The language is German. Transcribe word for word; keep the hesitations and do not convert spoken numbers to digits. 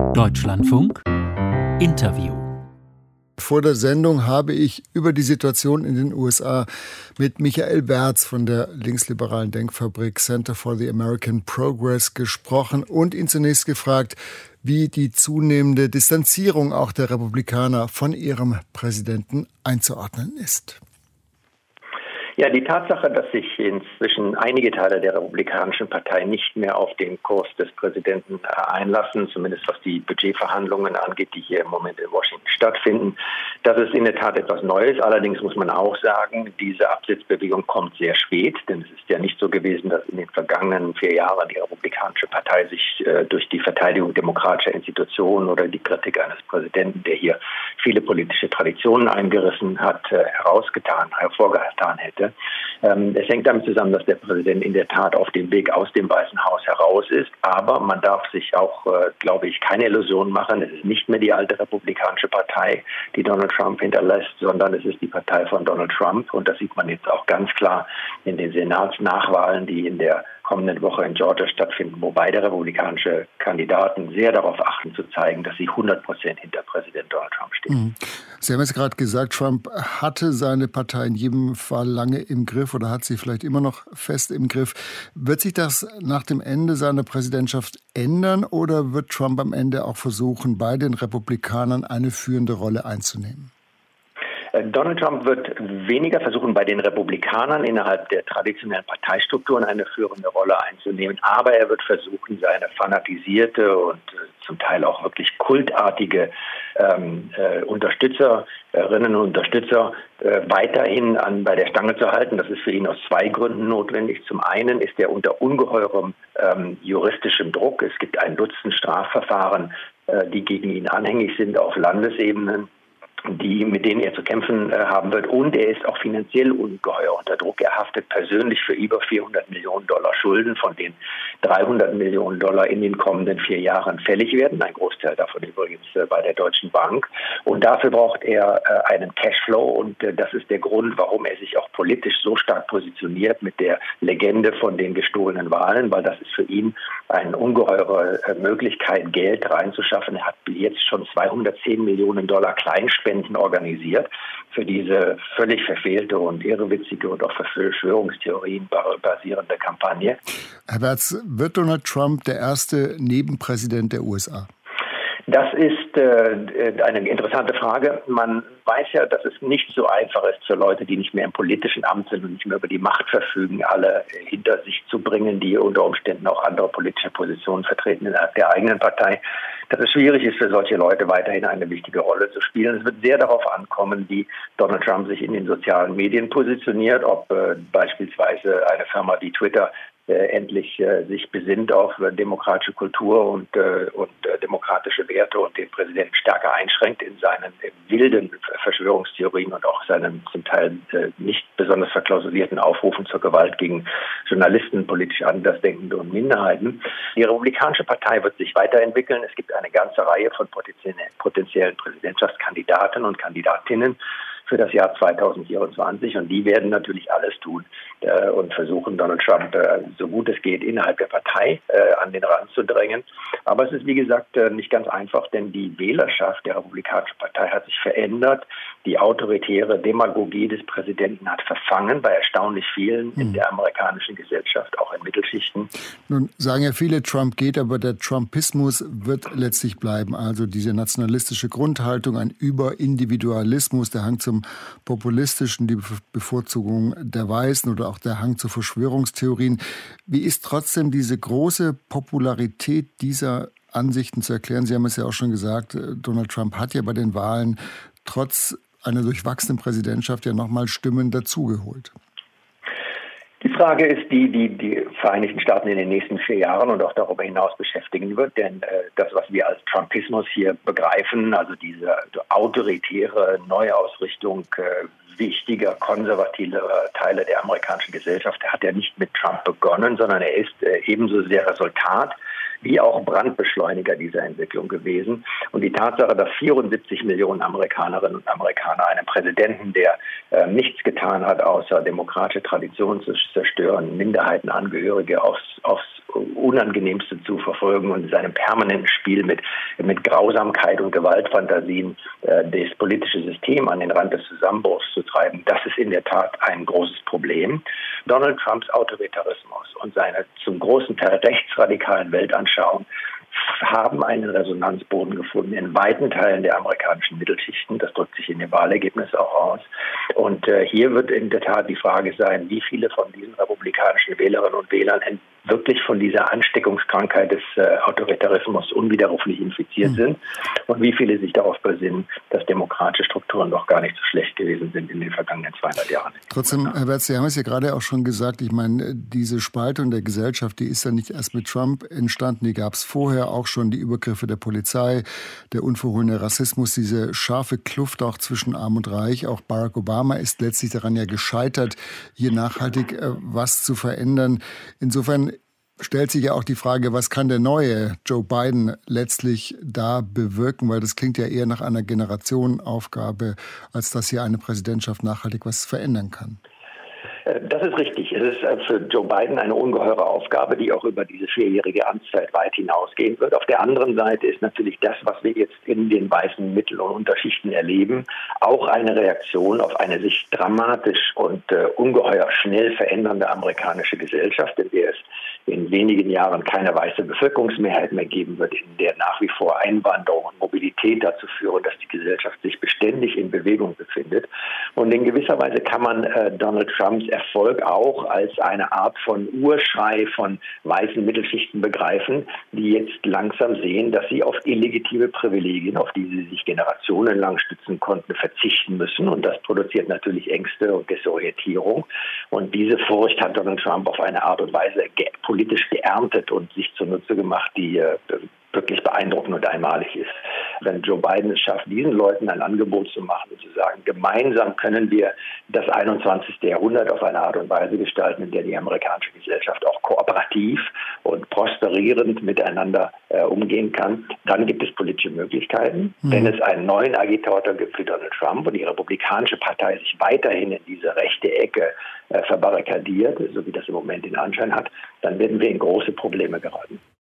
Deutschlandfunk Interview. Vor der Sendung habe ich über die Situation in den U S A mit Michael Berz von der linksliberalen Denkfabrik Center for the American Progress gesprochen und ihn zunächst gefragt, wie die zunehmende Distanzierung auch der Republikaner von ihrem Präsidenten einzuordnen ist. Ja, die Tatsache, dass sich inzwischen einige Teile der Republikanischen Partei nicht mehr auf den Kurs des Präsidenten einlassen, zumindest was die Budgetverhandlungen angeht, die hier im Moment in Washington stattfinden, das ist in der Tat etwas Neues. Allerdings muss man auch sagen, diese Absitzbewegung kommt sehr spät, denn es ist ja nicht so gewesen, dass in den vergangenen vier Jahren die Republikanische Partei sich äh, durch die Verteidigung demokratischer Institutionen oder die Kritik eines Präsidenten, der hier viele politische Traditionen eingerissen hat, äh, herausgetan, hervorgetan hätte. Ähm, es hängt damit zusammen, dass der Präsident in der Tat auf dem Weg aus dem Weißen Haus heraus ist. Aber man darf sich auch, äh, glaube ich, keine Illusion machen. Es ist nicht mehr die alte Republikanische Partei, die Donald Trump hinterlässt, sondern es ist die Partei von Donald Trump. Und das sieht man jetzt auch ganz klar in den Senatsnachwahlen, die in der kommenden Woche in Georgia stattfinden, wo beide republikanische Kandidaten sehr darauf achten, zu zeigen, dass sie hundert Prozent hinter Präsident Donald Trump stehen. Sie haben jetzt gerade gesagt, Trump hatte seine Partei in jedem Fall lange im Griff oder hat sie vielleicht immer noch fest im Griff. Wird sich das nach dem Ende seiner Präsidentschaft ändern oder wird Trump am Ende auch versuchen, bei den Republikanern eine führende Rolle einzunehmen? Donald Trump wird weniger versuchen, bei den Republikanern innerhalb der traditionellen Parteistrukturen eine führende Rolle einzunehmen, aber er wird versuchen, seine fanatisierte und äh, zum Teil auch wirklich kultartige ähm, äh, Unterstützerinnen und Unterstützer äh, weiterhin an, bei der Stange zu halten. Das ist für ihn aus zwei Gründen notwendig. Zum einen ist er unter ungeheurem ähm, juristischem Druck. Es gibt ein Dutzend Strafverfahren, äh, die gegen ihn anhängig sind auf Landesebene, die, mit denen er zu kämpfen äh, haben wird. Und er ist auch finanziell ungeheuer unter Druck. Er haftet persönlich für über vierhundert Millionen Dollar Schulden, von denen dreihundert Millionen Dollar in den kommenden vier Jahren fällig werden. Ein Großteil davon übrigens äh, bei der Deutschen Bank. Und dafür braucht er äh, einen Cashflow. Und äh, das ist der Grund, warum er sich auch politisch so stark positioniert mit der Legende von den gestohlenen Wahlen, weil das ist für ihn eine ungeheure äh, Möglichkeit, Geld reinzuschaffen. Er hat jetzt schon zweihundertzehn Millionen Dollar Kleinspenden organisiert für diese völlig verfehlte und irrwitzige und auf Verschwörungstheorien basierende Kampagne. Herr Berz, wird Donald Trump der erste Nebenpräsident der U S A? Das ist äh, eine interessante Frage. Man weiß ja, dass es nicht so einfach ist für Leute, die nicht mehr im politischen Amt sind und nicht mehr über die Macht verfügen, alle hinter sich zu bringen, die unter Umständen auch andere politische Positionen vertreten innerhalb der eigenen Partei. Dass es schwierig ist für solche Leute weiterhin eine wichtige Rolle zu spielen. Es wird sehr darauf ankommen, wie Donald Trump sich in den sozialen Medien positioniert, ob äh, beispielsweise eine Firma wie Twitter äh, endlich äh, sich besinnt auf äh, demokratische Kultur und, äh, und äh, demokratische Werte und den Präsidenten stärker einschränkt in seinen äh, wilden Verschwörungstheorien und auch seinen zum Teil äh, nicht besonders verklausulierten Aufrufen zur Gewalt gegen Journalisten, politisch Andersdenkende und Minderheiten. Die Republikanische Partei wird sich weiterentwickeln. Es gibt eine ganze Reihe von potenziellen Präsidentschaftskandidaten und Kandidatinnen für das Jahr zweitausendvierundzwanzig und die werden natürlich alles tun äh, und versuchen, Donald Trump äh, so gut es geht innerhalb der Partei äh, an den Rand zu drängen. Aber es ist, wie gesagt, äh, nicht ganz einfach, denn die Wählerschaft der Republikanischen Partei hat sich verändert. Die autoritäre Demagogie des Präsidenten hat verfangen bei erstaunlich vielen in der amerikanischen Gesellschaft, auch in Mittelschichten. Nun sagen ja viele, Trump geht, aber der Trumpismus wird letztlich bleiben. Also diese nationalistische Grundhaltung, ein Überindividualismus, der Hang zum Populistischen, die Bevorzugung der Weißen oder auch der Hang zu Verschwörungstheorien. Wie ist trotzdem diese große Popularität dieser Ansichten zu erklären? Sie haben es ja auch schon gesagt, Donald Trump hat ja bei den Wahlen trotz einer durchwachsenen Präsidentschaft ja nochmal Stimmen dazugeholt. Die Frage ist die, die die Vereinigten Staaten in den nächsten vier Jahren und auch darüber hinaus beschäftigen wird. Denn äh, das, was wir als Trumpismus hier begreifen, also diese autoritäre Neuausrichtung äh, wichtiger, konservativer Teile der amerikanischen Gesellschaft, hat ja nicht mit Trump begonnen, sondern er ist äh, ebenso sehr Resultat wie auch Brandbeschleuniger dieser Entwicklung gewesen. Und die Tatsache, dass vierundsiebzig Millionen Amerikanerinnen und Amerikaner einen Präsidenten, der äh, nichts getan hat, außer demokratische Traditionen zu zerstören, Minderheitenangehörige aufs, aufs Unangenehmste zu verfolgen und in seinem permanenten Spiel mit, mit Grausamkeit und Gewaltfantasien äh, das politische System an den Rand des Zusammenbruchs zu treiben, das ist in der Tat ein großes Problem. Donald Trumps Autoritarismus und seine zum großen Teil rechtsradikalen Weltanschauung haben einen Resonanzboden gefunden in weiten Teilen der amerikanischen Mittelschichten. Das drückt sich in dem Wahlergebnis auch aus. Und äh, hier wird in der Tat die Frage sein, wie viele von diesen republikanischen Wählerinnen und Wählern wirklich von dieser Ansteckungskrankheit des äh, Autoritarismus unwiderruflich infiziert mhm. sind und wie viele sich darauf besinnen, dass demokratische Strukturen doch gar nicht so schlecht gewesen sind in den vergangenen zweihundert Jahren. Trotzdem, Herr Berz, Sie haben es ja gerade auch schon gesagt, ich meine, diese Spaltung der Gesellschaft, die ist ja nicht erst mit Trump entstanden, die gab es vorher auch schon, die Übergriffe der Polizei, der unverhohlene Rassismus, diese scharfe Kluft auch zwischen Arm und Reich. Auch Barack Obama ist letztlich daran ja gescheitert, hier nachhaltig äh, was zu verändern. Insofern stellt sich ja auch die Frage, was kann der neue Joe Biden letztlich da bewirken? Weil das klingt ja eher nach einer Generationenaufgabe, als dass hier eine Präsidentschaft nachhaltig was verändern kann. Das ist richtig. Es ist für Joe Biden eine ungeheure Aufgabe, die auch über diese vierjährige Amtszeit weit hinausgehen wird. Auf der anderen Seite ist natürlich das, was wir jetzt in den weißen Mittel- und Unterschichten erleben, auch eine Reaktion auf eine sich dramatisch und äh, ungeheuer schnell verändernde amerikanische Gesellschaft, in der es in wenigen Jahren keine weiße Bevölkerungsmehrheit mehr geben wird, in der nach wie vor Einwanderung und Mobilität dazu führen, dass die Gesellschaft sich beständig in Bewegung befindet. Und in gewisser Weise kann man äh, Donald Trumps Erfolg auch als eine Art von Urschrei von weißen Mittelschichten begreifen, die jetzt langsam sehen, dass sie auf illegitime Privilegien, auf die sie sich generationenlang stützen konnten, verzichten müssen. Und das produziert natürlich Ängste und Desorientierung. Und diese Furcht hat Donald Trump auf eine Art und Weise ge- politisch geerntet und sich zunutze gemacht, die äh, wirklich beeindruckend und einmalig ist. Wenn Joe Biden es schafft, diesen Leuten ein Angebot zu machen und zu sagen, gemeinsam können wir das einundzwanzigste Jahrhundert auf eine Art und Weise gestalten, in der die amerikanische Gesellschaft auch kooperativ und prosperierend miteinander äh, umgehen kann, dann gibt es politische Möglichkeiten. Mhm. Wenn es einen neuen Agitator gibt wie Donald Trump und die Republikanische Partei sich weiterhin in diese rechte Ecke äh, verbarrikadiert, so wie das im Moment den Anschein hat, dann werden wir in große Probleme geraten.